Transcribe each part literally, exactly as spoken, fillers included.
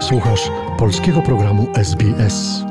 Słuchasz polskiego programu S B S.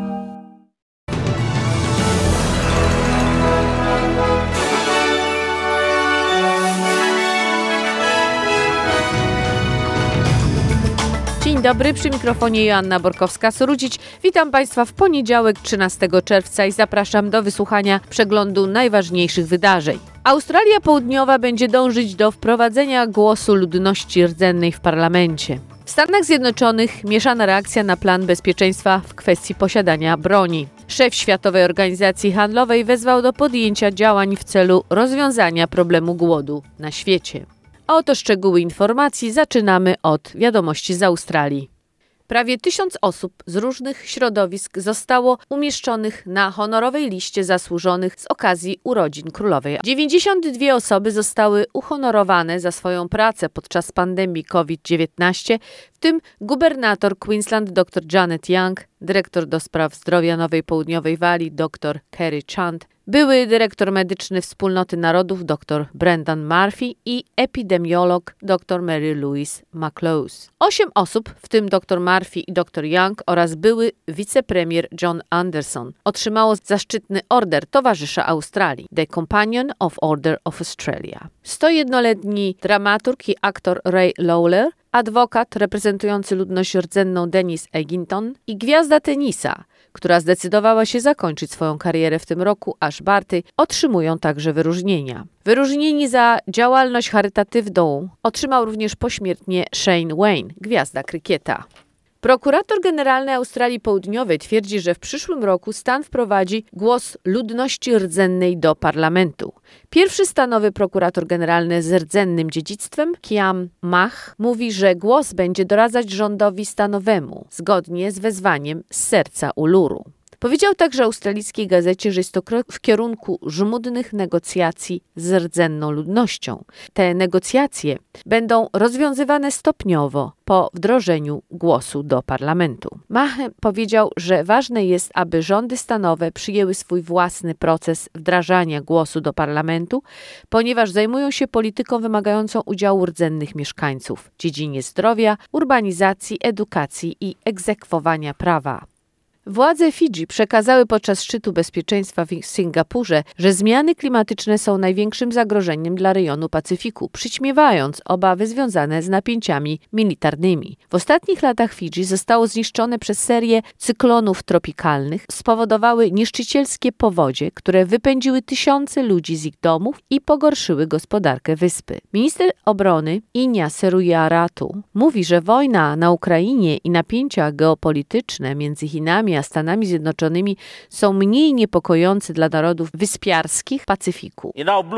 Dzień dobry, przy mikrofonie Joanna Borkowska-Sorudzić. Witam Państwa w poniedziałek trzynastego czerwca i zapraszam do wysłuchania przeglądu najważniejszych wydarzeń. Australia Południowa będzie dążyć do wprowadzenia głosu ludności rdzennej w parlamencie. W Stanach Zjednoczonych mieszana reakcja na plan bezpieczeństwa w kwestii posiadania broni. Szef Światowej Organizacji Handlowej wezwał do podjęcia działań w celu rozwiązania problemu głodu na świecie. A oto szczegóły informacji. Zaczynamy od wiadomości z Australii. Prawie tysiąc osób z różnych środowisk zostało umieszczonych na honorowej liście zasłużonych z okazji urodzin królowej. dziewięćdziesiąt dwie osoby zostały uhonorowane za swoją pracę podczas pandemii COVID dziewiętnaście, w tym gubernator Queensland dr Janet Young, dyrektor do spraw zdrowia Nowej Południowej Walii dr Kerry Chant, były dyrektor medyczny Wspólnoty Narodów dr Brendan Murphy i epidemiolog dr Mary Louise McLaws. Osiem osób, w tym dr Murphy i dr Young oraz były wicepremier John Anderson, otrzymało zaszczytny order towarzysza Australii, The Companion of Order of Australia. sto jednoletni dramaturg i aktor Ray Lawler, adwokat reprezentujący ludność rdzenną Dennis Egginton i gwiazda tenisa, która zdecydowała się zakończyć swoją karierę w tym roku, Ash Barty, otrzymują także wyróżnienia. Wyróżnieni za działalność charytatywną otrzymał również pośmiertnie Shane Wayne, gwiazda krykieta. Prokurator Generalny Australii Południowej twierdzi, że w przyszłym roku stan wprowadzi głos ludności rdzennej do parlamentu. Pierwszy stanowy prokurator generalny z rdzennym dziedzictwem, Kiam Mach, mówi, że głos będzie doradzać rządowi stanowemu, zgodnie z wezwaniem z serca Uluru. Powiedział także australijskiej gazecie, że jest to krok w kierunku żmudnych negocjacji z rdzenną ludnością. Te negocjacje będą rozwiązywane stopniowo po wdrożeniu głosu do parlamentu. Mach powiedział, że ważne jest, aby rządy stanowe przyjęły swój własny proces wdrażania głosu do parlamentu, ponieważ zajmują się polityką wymagającą udziału rdzennych mieszkańców w dziedzinie zdrowia, urbanizacji, edukacji i egzekwowania prawa. Władze Fidżi przekazały podczas szczytu bezpieczeństwa w Singapurze, że zmiany klimatyczne są największym zagrożeniem dla rejonu Pacyfiku, przyćmiewając obawy związane z napięciami militarnymi. W ostatnich latach Fidżi zostało zniszczone przez serię cyklonów tropikalnych, spowodowały niszczycielskie powodzie, które wypędziły tysiące ludzi z ich domów i pogorszyły gospodarkę wyspy. Minister obrony Inia Serujaratu mówi, że wojna na Ukrainie i napięcia geopolityczne między Chinami a Stanami Zjednoczonymi są mniej niepokojące dla narodów wyspiarskich Pacyfiku.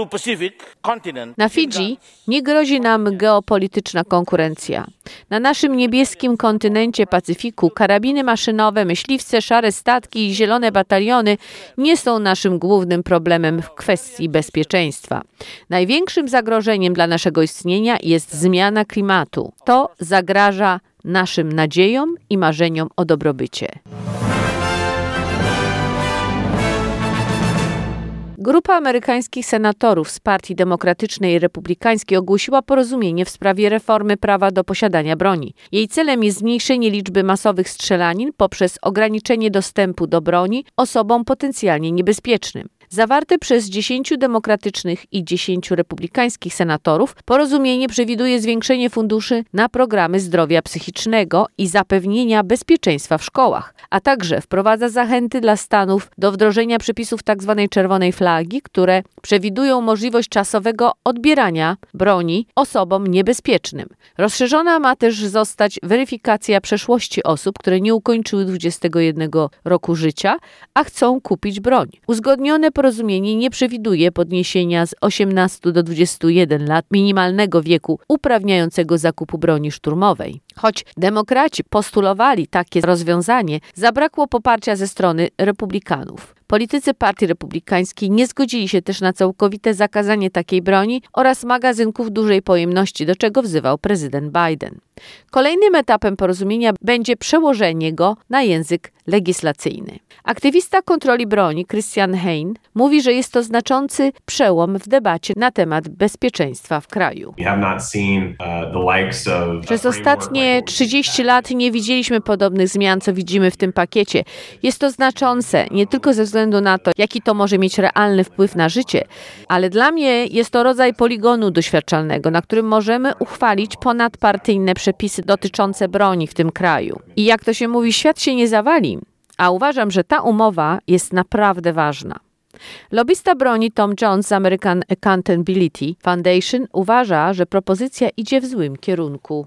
Na Fidżi nie grozi nam geopolityczna konkurencja. Na naszym niebieskim kontynencie Pacyfiku karabiny maszynowe, myśliwce, szare statki i zielone bataliony nie są naszym głównym problemem w kwestii bezpieczeństwa. Największym zagrożeniem dla naszego istnienia jest zmiana klimatu. To zagraża naszym nadziejom i marzeniom o dobrobycie. Grupa amerykańskich senatorów z Partii Demokratycznej i Republikańskiej ogłosiła porozumienie w sprawie reformy prawa do posiadania broni. Jej celem jest zmniejszenie liczby masowych strzelanin poprzez ograniczenie dostępu do broni osobom potencjalnie niebezpiecznym. Zawarte przez dziesięciu demokratycznych i dziesięciu republikańskich senatorów, porozumienie przewiduje zwiększenie funduszy na programy zdrowia psychicznego i zapewnienia bezpieczeństwa w szkołach, a także wprowadza zachęty dla stanów do wdrożenia przepisów tzw. czerwonej flagi, które przewidują możliwość czasowego odbierania broni osobom niebezpiecznym. Rozszerzona ma też zostać weryfikacja przeszłości osób, które nie ukończyły dwudziestego jednego roku życia, a chcą kupić broń. Uzgodnione porozumienie nie przewiduje podniesienia z osiemnastu do dwudziestu jeden lat minimalnego wieku uprawniającego zakupu broni szturmowej. Choć demokraci postulowali takie rozwiązanie, zabrakło poparcia ze strony republikanów. Politycy Partii Republikańskiej nie zgodzili się też na całkowite zakazanie takiej broni oraz magazynków dużej pojemności, do czego wzywał prezydent Biden. Kolejnym etapem porozumienia będzie przełożenie go na język legislacyjny. Aktywista kontroli broni Christian Hein mówi, że jest to znaczący przełom w debacie na temat bezpieczeństwa w kraju. Przez ostatnie trzydzieści lat nie widzieliśmy podobnych zmian, co widzimy w tym pakiecie. Jest to znaczące nie tylko ze względu na to, jaki to może mieć realny wpływ na życie, ale dla mnie jest to rodzaj poligonu doświadczalnego, na którym możemy uchwalić ponadpartyjne przepisy dotyczące broni w tym kraju. I jak to się mówi, świat się nie zawali, a uważam, że ta umowa jest naprawdę ważna. Lobbysta broni Tom Jones z American Accountability Foundation uważa, że propozycja idzie w złym kierunku.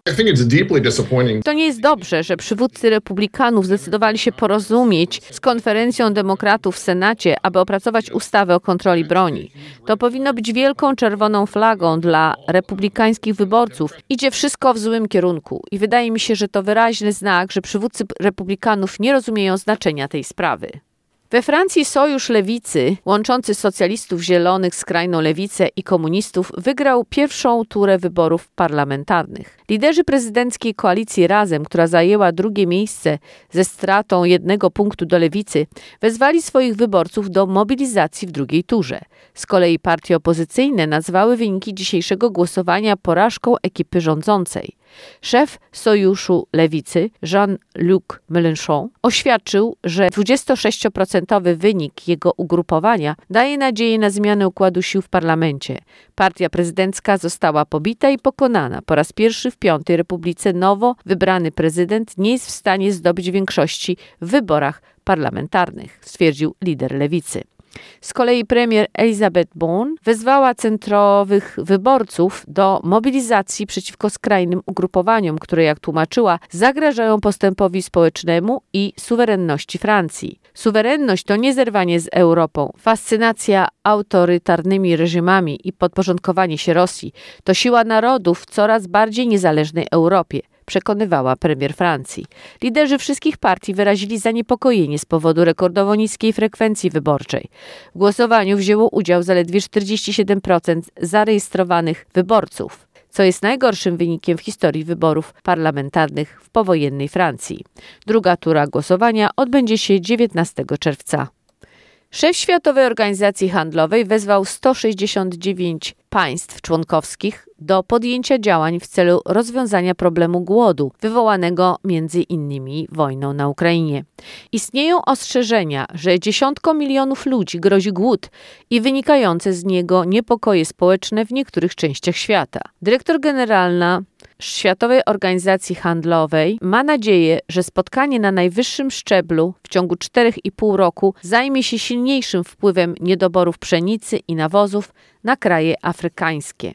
To nie jest dobrze, że przywódcy republikanów zdecydowali się porozumieć z konferencją demokratów w Senacie, aby opracować ustawę o kontroli broni. To powinno być wielką czerwoną flagą dla republikańskich wyborców. Idzie wszystko w złym kierunku i wydaje mi się, że to wyraźny znak, że przywódcy republikanów nie rozumieją znaczenia tej sprawy. We Francji Sojusz Lewicy, łączący socjalistów zielonych, skrajną lewicę i komunistów, wygrał pierwszą turę wyborów parlamentarnych. Liderzy prezydenckiej koalicji Razem, która zajęła drugie miejsce ze stratą jednego punktu do lewicy, wezwali swoich wyborców do mobilizacji w drugiej turze. Z kolei partie opozycyjne nazwały wyniki dzisiejszego głosowania porażką ekipy rządzącej. Szef Sojuszu Lewicy, Jean-Luc Mélenchon, oświadczył, że dwudziestosześcioprocentowy wynik jego ugrupowania daje nadzieję na zmianę układu sił w parlamencie. Partia prezydencka została pobita i pokonana. Po raz pierwszy w Piątej Republice nowo wybrany prezydent nie jest w stanie zdobyć większości w wyborach parlamentarnych, stwierdził lider lewicy. Z kolei premier Elizabeth Borne wezwała centrowych wyborców do mobilizacji przeciwko skrajnym ugrupowaniom, które, jak tłumaczyła, zagrażają postępowi społecznemu i suwerenności Francji. Suwerenność to nie zerwanie z Europą. Fascynacja autorytarnymi reżimami i podporządkowanie się Rosji to siła narodów w coraz bardziej niezależnej Europie, przekonywała premier Francji. Liderzy wszystkich partii wyrazili zaniepokojenie z powodu rekordowo niskiej frekwencji wyborczej. W głosowaniu wzięło udział zaledwie czterdzieści siedem procent zarejestrowanych wyborców, co jest najgorszym wynikiem w historii wyborów parlamentarnych w powojennej Francji. Druga tura głosowania odbędzie się dziewiętnastego czerwca. Szef Światowej Organizacji Handlowej wezwał sto sześćdziesiąt dziewięć państw członkowskich do podjęcia działań w celu rozwiązania problemu głodu, wywołanego między innymi wojną na Ukrainie. Istnieją ostrzeżenia, że dziesiątkom milionów ludzi grozi głód i wynikające z niego niepokoje społeczne w niektórych częściach świata. Dyrektor generalna Światowej Organizacji Handlowej ma nadzieję, że spotkanie na najwyższym szczeblu w ciągu czterech i pół roku zajmie się silniejszym wpływem niedoborów pszenicy i nawozów na kraje afrykańskie.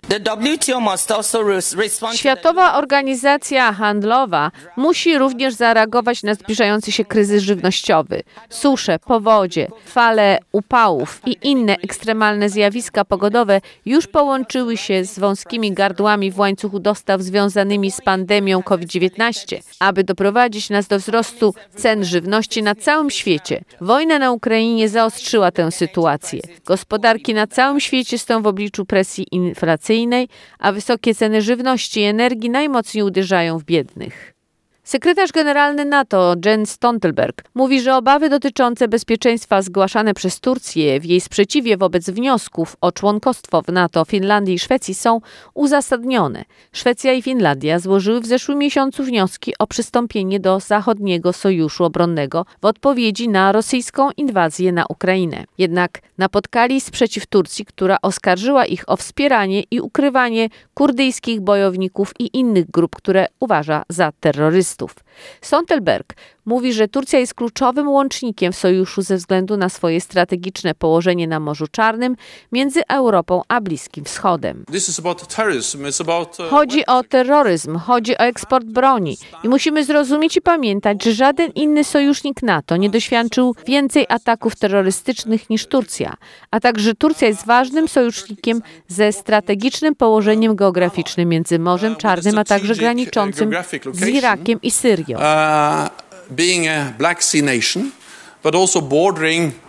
Światowa Organizacja Handlowa musi również zareagować na zbliżający się kryzys żywnościowy. Susze, powodzie, fale upałów i inne ekstremalne zjawiska pogodowe już połączyły się z wąskimi gardłami w łańcuchu dostaw związanymi z pandemią COVID dziewiętnaście, aby doprowadzić nas do wzrostu cen żywności na całym świecie. Wojna na Ukrainie zaostrzyła tę sytuację. Gospodarki na całym świecie stoją w obliczu presji inflacyjnej, a wysokie ceny żywności i energii najmocniej uderzają w biednych. Sekretarz generalny NATO Jens Stoltenberg mówi, że obawy dotyczące bezpieczeństwa zgłaszane przez Turcję w jej sprzeciwie wobec wniosków o członkostwo w NATO Finlandii i Szwecji są uzasadnione. Szwecja i Finlandia złożyły w zeszłym miesiącu wnioski o przystąpienie do zachodniego sojuszu obronnego w odpowiedzi na rosyjską inwazję na Ukrainę. Jednak napotkali sprzeciw Turcji, która oskarżyła ich o wspieranie i ukrywanie kurdyjskich bojowników i innych grup, które uważa za terrorystów. Stoltenberg mówi, że Turcja jest kluczowym łącznikiem w sojuszu ze względu na swoje strategiczne położenie na Morzu Czarnym między Europą a Bliskim Wschodem. Chodzi o terroryzm, chodzi o eksport broni i musimy zrozumieć i pamiętać, że żaden inny sojusznik NATO nie doświadczył więcej ataków terrorystycznych niż Turcja, a także Turcja jest ważnym sojusznikiem ze strategicznym położeniem geograficznym między Morzem Czarnym, a także graniczącym z Irakiem i Syrią. Uh, being a Black Sea nation, but also bordering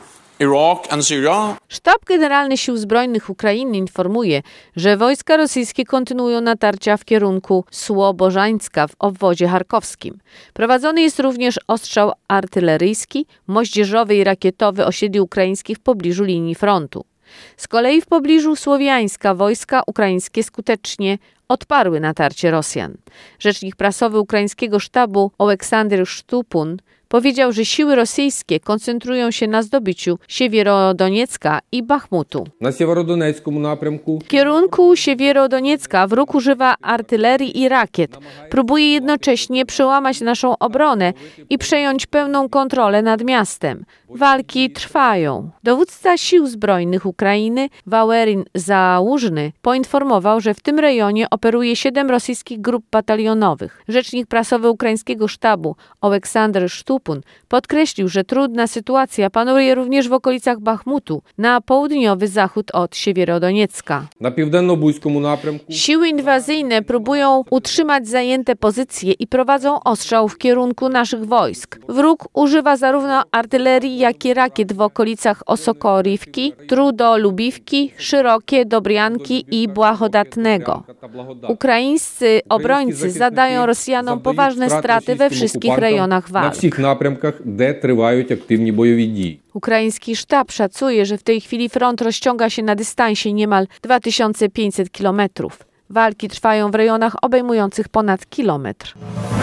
Iraq and Syria. Sztab Generalny Sił Zbrojnych Ukrainy informuje, że wojska rosyjskie kontynuują natarcia w kierunku Słobożańska w obwodzie charkowskim. Prowadzony jest również ostrzał artyleryjski, moździerzowy i rakietowy osiedli ukraińskich w pobliżu linii frontu. Z kolei w pobliżu Słowiańska wojska ukraińskie skutecznie odparły natarcie Rosjan. Rzecznik prasowy ukraińskiego sztabu Oleksandr Sztupun powiedział, że siły rosyjskie koncentrują się na zdobyciu Siewierodoniecka i Bachmutu. Na Siewierodoneckim naprямku W kierunku Siewierodoniecka wróg używa artylerii i rakiet. Próbuje jednocześnie przełamać naszą obronę i przejąć pełną kontrolę nad miastem. Walki trwają. Dowódca Sił Zbrojnych Ukrainy Waleryn Załużny poinformował, że w tym rejonie operuje siedem rosyjskich grup batalionowych. Rzecznik prasowy ukraińskiego sztabu Oleksandr Sztupun podkreślił, że trudna sytuacja panuje również w okolicach Bachmutu, na południowy zachód od Siewierodoniecka. na pівденно-бузькому напрямку Siły inwazyjne próbują utrzymać zajęte pozycje i prowadzą ostrzał w kierunku naszych wojsk. Wróg używa zarówno artylerii, jak i rakiet w okolicach Osokorivki, Trudolubiwki, Szyrokie, Dobryanki i Błahodatnego. Ukraińscy obrońcy zadają Rosjanom poważne straty we wszystkich rejonach на walk. всіх напрямках, де тривають активні бойові дії. Ukraiński sztab szacuje, że w tej chwili front rozciąga się na dystansie niemal dwa tysiące pięćset kilometrów. Walki trwają w rejonach obejmujących ponad kilometr.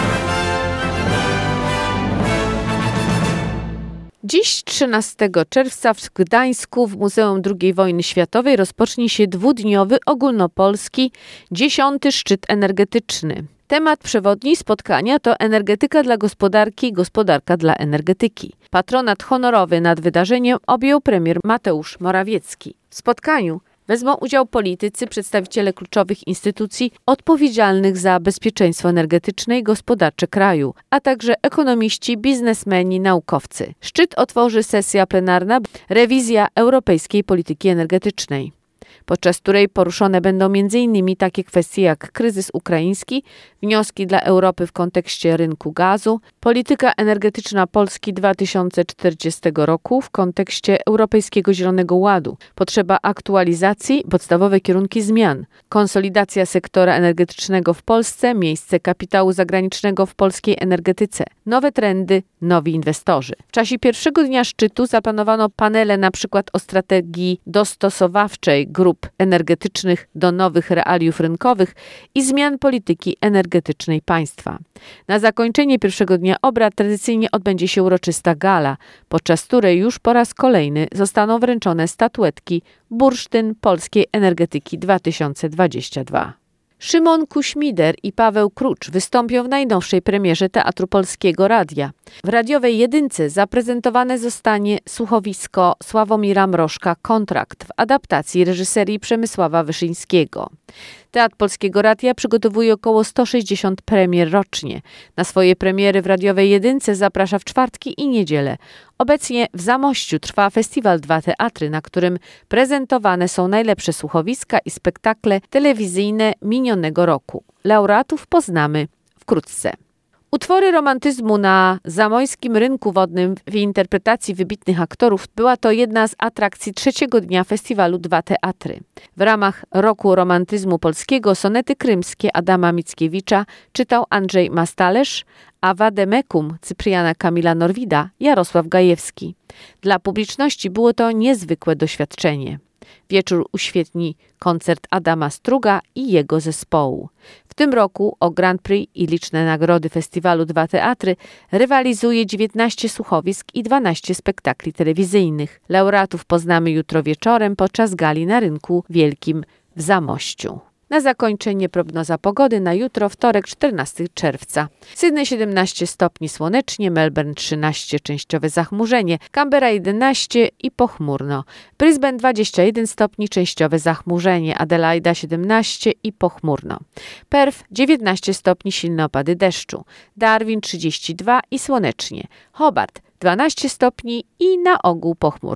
Dziś, trzynastego czerwca, w Gdańsku w Muzeum drugiej Wojny Światowej rozpocznie się dwudniowy ogólnopolski dziesiąty szczyt energetyczny. Temat przewodni spotkania to energetyka dla gospodarki i gospodarka dla energetyki. Patronat honorowy nad wydarzeniem objął premier Mateusz Morawiecki. W spotkaniu wezmą udział politycy, przedstawiciele kluczowych instytucji odpowiedzialnych za bezpieczeństwo energetyczne i gospodarcze kraju, a także ekonomiści, biznesmeni, naukowcy. Szczyt otworzy sesja plenarna Rewizja europejskiej polityki energetycznej, podczas której poruszone będą między innymi takie kwestie jak kryzys ukraiński, wnioski dla Europy w kontekście rynku gazu, polityka energetyczna Polski dwa tysiące czterdziestego roku w kontekście Europejskiego Zielonego Ładu, potrzeba aktualizacji, podstawowe kierunki zmian, konsolidacja sektora energetycznego w Polsce, miejsce kapitału zagranicznego w polskiej energetyce, nowe trendy, nowi inwestorzy. W czasie pierwszego dnia szczytu zaplanowano panele na przykład o strategii dostosowawczej grup energetycznych do nowych realiów rynkowych i zmian polityki energetycznej państwa. Na zakończenie pierwszego dnia obrad tradycyjnie odbędzie się uroczysta gala, podczas której już po raz kolejny zostaną wręczone statuetki Bursztyn Polskiej Energetyki dwa tysiące dwudziesty drugi. Szymon Kuśmider i Paweł Krucz wystąpią w najnowszej premierze Teatru Polskiego Radia. W radiowej jedynce zaprezentowane zostanie słuchowisko Sławomira Mrożka „Kontrakt” w adaptacji reżyserii Przemysława Wyszyńskiego. Teatr Polskiego Radia przygotowuje około sto sześćdziesiąt premier rocznie. Na swoje premiery w radiowej jedynce zaprasza w czwartki i niedzielę. Obecnie w Zamościu trwa festiwal Dwa Teatry, na którym prezentowane są najlepsze słuchowiska i spektakle telewizyjne minionego roku. Laureatów poznamy wkrótce. Utwory romantyzmu na zamojskim rynku wodnym w interpretacji wybitnych aktorów była to jedna z atrakcji trzeciego dnia festiwalu Dwa Teatry. W ramach Roku Romantyzmu Polskiego sonety krymskie Adama Mickiewicza czytał Andrzej Mastalerz, a Wademekum Cypriana Kamila Norwida Jarosław Gajewski. Dla publiczności było to niezwykłe doświadczenie. Wieczór uświetni koncert Adama Struga i jego zespołu. W tym roku o Grand Prix i liczne nagrody festiwalu Dwa Teatry rywalizuje dziewiętnaście słuchowisk i dwanaście spektakli telewizyjnych. Laureatów poznamy jutro wieczorem podczas gali na Rynku Wielkim w Zamościu. Na zakończenie prognoza pogody na jutro, wtorek, czternastego czerwca. Sydney siedemnaście stopni słonecznie, Melbourne trzynaście częściowe zachmurzenie, Canberra jedenaście i pochmurno, Brisbane dwadzieścia jeden stopni częściowe zachmurzenie, Adelaida siedemnaście i pochmurno, Perth dziewiętnaście stopni silne opady deszczu, Darwin trzydzieści dwa i słonecznie, Hobart dwanaście stopni i na ogół pochmurno.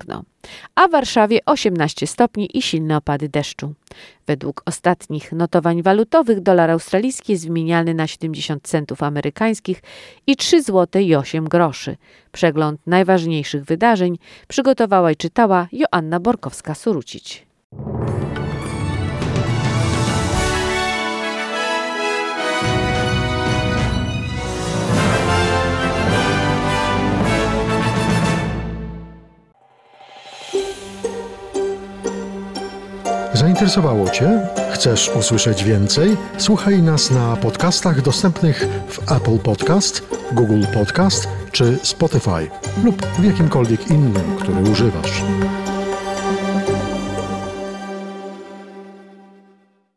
a w Warszawie osiemnaście stopni i silne opady deszczu. Według ostatnich notowań walutowych dolar australijski jest wymienialny na siedemdziesiąt centów amerykańskich i trzy złote i osiem groszy. Przegląd najważniejszych wydarzeń przygotowała i czytała Joanna Borkowska-Surucić. Zainteresowało Cię? Chcesz usłyszeć więcej? Słuchaj nas na podcastach dostępnych w Apple Podcast, Google Podcast czy Spotify lub w jakimkolwiek innym, który używasz.